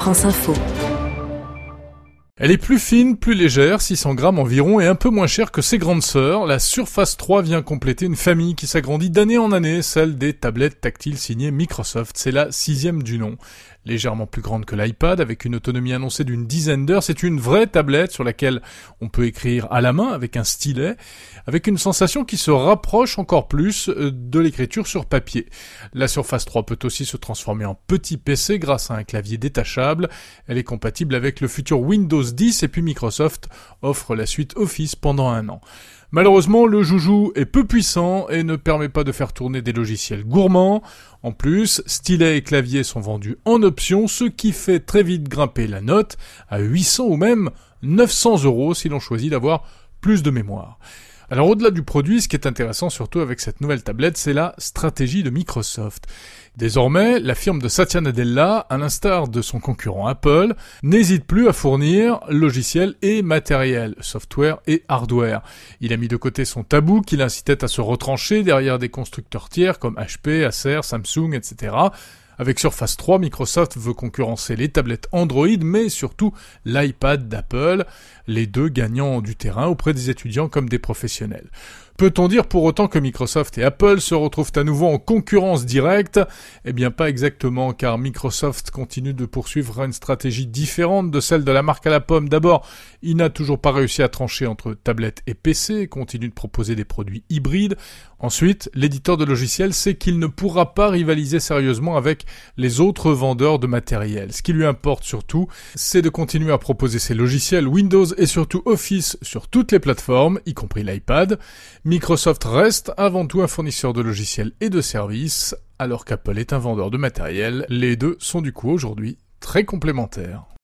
France Info. Elle est plus fine, plus légère, 600 grammes environ, et un peu moins chère que ses grandes sœurs. La Surface 3 vient compléter une famille qui s'agrandit d'année en année, celle des tablettes tactiles signées Microsoft. C'est la 6e du nom. Légèrement plus grande que l'iPad, avec une autonomie annoncée d'une dizaine d'heures, c'est une vraie tablette sur laquelle on peut écrire à la main avec un stylet, avec une sensation qui se rapproche encore plus de l'écriture sur papier. La Surface 3 peut aussi se transformer en petit PC grâce à un clavier détachable. Elle est compatible avec le futur Windows 10 et puis Microsoft offre la suite Office pendant 1 an. Malheureusement, le joujou est peu puissant et ne permet pas de faire tourner des logiciels gourmands. En plus, stylet et clavier sont vendus en option, ce qui fait très vite grimper la note à 800 ou même 900 € si l'on choisit d'avoir plus de mémoire. Alors au-delà du produit, ce qui est intéressant surtout avec cette nouvelle tablette, c'est la stratégie de Microsoft. Désormais, la firme de Satya Nadella, à l'instar de son concurrent Apple, n'hésite plus à fournir logiciels et matériel, software et hardware. Il a mis de côté son tabou qui l'incitait à se retrancher derrière des constructeurs tiers comme HP, Acer, Samsung, etc. Avec Surface 3, Microsoft veut concurrencer les tablettes Android, mais surtout l'iPad d'Apple, les deux gagnant du terrain auprès des étudiants comme des professionnels. Peut-on dire pour autant que Microsoft et Apple se retrouvent à nouveau en concurrence directe ? Eh bien pas exactement, car Microsoft continue de poursuivre une stratégie différente de celle de la marque à la pomme. D'abord, il n'a toujours pas réussi à trancher entre tablettes et PC, et continue de proposer des produits hybrides. Ensuite, l'éditeur de logiciels sait qu'il ne pourra pas rivaliser sérieusement avec les autres vendeurs de matériel. Ce qui lui importe surtout, c'est de continuer à proposer ses logiciels Windows et surtout Office sur toutes les plateformes, y compris l'iPad. Microsoft reste avant tout un fournisseur de logiciels et de services, alors qu'Apple est un vendeur de matériel. Les deux sont du coup aujourd'hui très complémentaires.